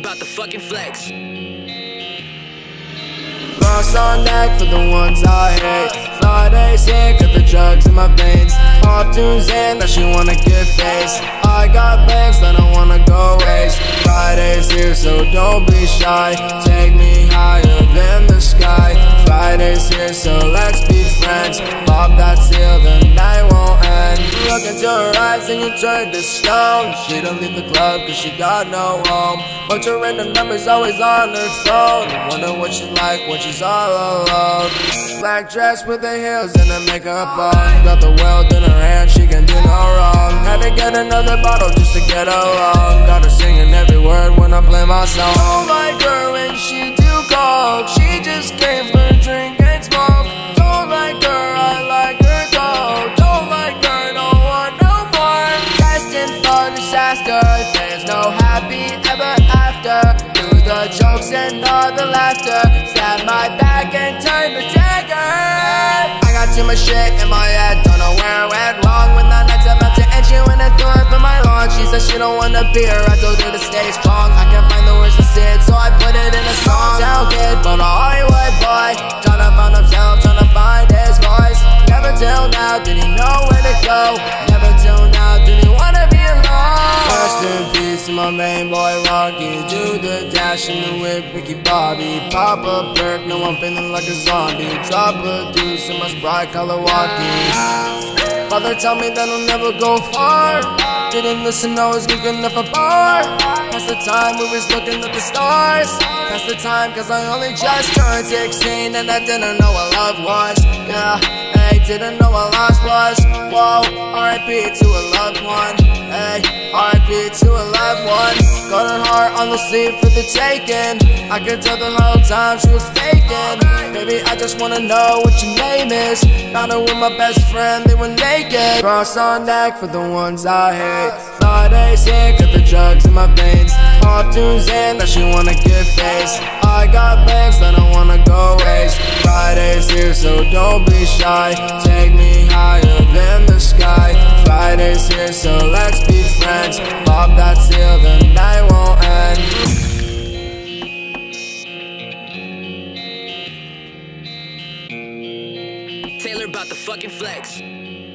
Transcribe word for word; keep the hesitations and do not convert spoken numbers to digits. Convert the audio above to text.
about to fucking flex. Cross on deck for the ones I hate. Friday's here, got the drugs in my veins. Pop tunes in that she wanna get faced. I got plans that I wanna go waste. Friday's here, so don't be shy. Take me higher than the sky. Friday's here, so let's be friends. Pop that seal, the night won't end. Look into her eyes and you turn to stone. She don't leave the club cause she got no home. Bunch of random numbers always on her phone. Wonder what she's like when she's all alone. Black dress with the heels and the makeup on. Got the world in her hand, she can do no wrong. Had to get another bottle just to get along. Got her singing every word when I play my song. Don't like her when she too cold. She just came for a drink and smoke. Don't like her, I like her though. Don't like her, don't want no more. Destined for disaster. There's no happy ever after. Through the jokes and all the laughter. Stab my back and turn the dagger. I got too much shit in my head, don't know where I went wrong. When the night's about to end, she went and threw her for my lawn. She said she don't wanna be her, I told her to stay strong. I can't find the words to say it, so I put it in a song. Town kid, but a Hollywood boy, tryna find himself, tryna find his voice. Never till now did he know where to go. Never till now did he wanna be alone. Rest in peace to my main boy Rocky. Do the dash in the whip, Ricky Bobby. Pop a perk, no I'm feeling like a zombie. Drop a deuce in my Sprite color walkie. Father tell me that I'll never go far. Didn't listen, I was good enough a bar. Past the time we was looking at the stars. Past the time cause I only just turned sixteen. And I didn't know what love was. Yeah, hey, didn't know what lost was. Whoa, R I P to a loved one. Hey, R I P to a loved one. Got her heart on the sleeve for the taking. I could tell the whole time she was faking. Baby, I just wanna know what your name is. Found her with my best friend, they were naked. Cross on deck for the ones I hate. Friday's here, got the drugs in my veins. Pop tunes in that she wanna get faced. I got plans that I wanna go waste. Friday's here, so don't be shy. Take me higher than the sky. Friday's here, so let's be friends. Pop that seal, the night won't end. Taylor about to fucking flex.